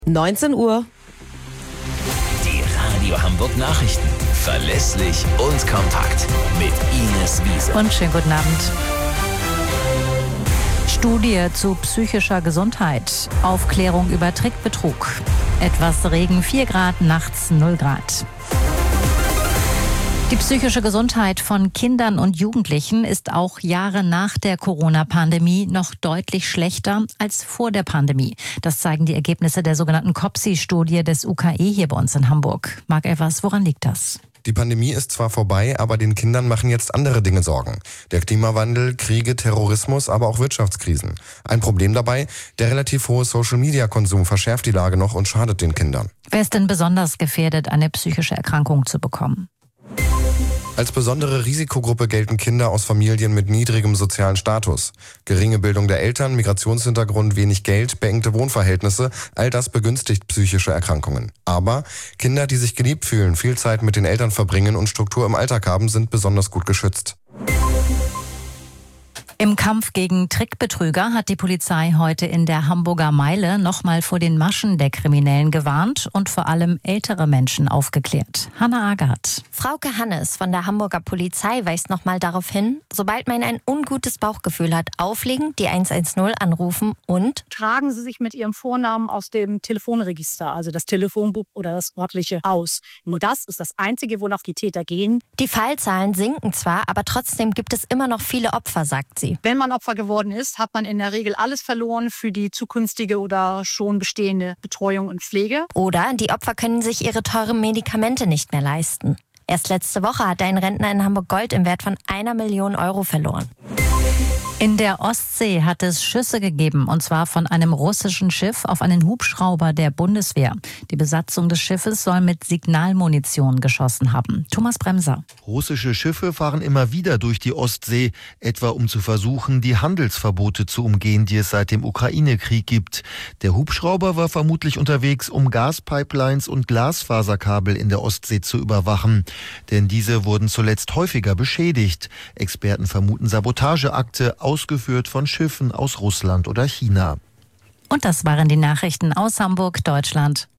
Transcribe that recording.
19 Uhr. Die Radio Hamburg Nachrichten. Verlässlich und kompakt. Mit Ines Wiese. Und schönen guten Abend. Studie zu psychischer Gesundheit. Aufklärung über Trickbetrug. Etwas Regen, 4 Grad, nachts 0 Grad. Die psychische Gesundheit von Kindern und Jugendlichen ist auch Jahre nach der Corona-Pandemie noch deutlich schlechter als vor der Pandemie. Das zeigen die Ergebnisse der sogenannten COPSI-Studie des UKE hier bei uns in Hamburg. Marc Evers, woran liegt das? Die Pandemie ist zwar vorbei, aber den Kindern machen jetzt andere Dinge Sorgen. Der Klimawandel, Kriege, Terrorismus, aber auch Wirtschaftskrisen. Ein Problem dabei, der relativ hohe Social-Media-Konsum verschärft die Lage noch und schadet den Kindern. Wer ist denn besonders gefährdet, eine psychische Erkrankung zu bekommen? Als besondere Risikogruppe gelten Kinder aus Familien mit niedrigem sozialen Status. Geringe Bildung der Eltern, Migrationshintergrund, wenig Geld, beengte Wohnverhältnisse, all das begünstigt psychische Erkrankungen. Aber Kinder, die sich geliebt fühlen, viel Zeit mit den Eltern verbringen und Struktur im Alltag haben, sind besonders gut geschützt. Im Kampf gegen Trickbetrüger hat die Polizei heute in der Hamburger Meile nochmal vor den Maschen der Kriminellen gewarnt und vor allem ältere Menschen aufgeklärt. Hanna Agert. Frauke Hannes von der Hamburger Polizei weist nochmal darauf hin, sobald man ein ungutes Bauchgefühl hat, auflegen, die 110 anrufen und tragen Sie sich mit Ihrem Vornamen aus dem Telefonregister, also das Telefonbuch oder das örtliche aus. Nur das ist das Einzige, wonach die Täter gehen. Die Fallzahlen sinken zwar, aber trotzdem gibt es immer noch viele Opfer, sagt sie. Wenn man Opfer geworden ist, hat man in der Regel alles verloren für die zukünftige oder schon bestehende Betreuung und Pflege. Oder die Opfer können sich ihre teuren Medikamente nicht mehr leisten. Erst letzte Woche hat ein Rentner in Hamburg Gold im Wert von 1 Million Euro verloren. In der Ostsee hat es Schüsse gegeben, und zwar von einem russischen Schiff auf einen Hubschrauber der Bundeswehr. Die Besatzung des Schiffes soll mit Signalmunition geschossen haben. Thomas Bremser. Russische Schiffe fahren immer wieder durch die Ostsee, etwa um zu versuchen, die Handelsverbote zu umgehen, die es seit dem Ukraine-Krieg gibt. Der Hubschrauber war vermutlich unterwegs, um Gaspipelines und Glasfaserkabel in der Ostsee zu überwachen. Denn diese wurden zuletzt häufiger beschädigt. Experten vermuten Sabotageakte, ausgeführt von Schiffen aus Russland oder China. Und das waren die Nachrichten aus Hamburg, Deutschland.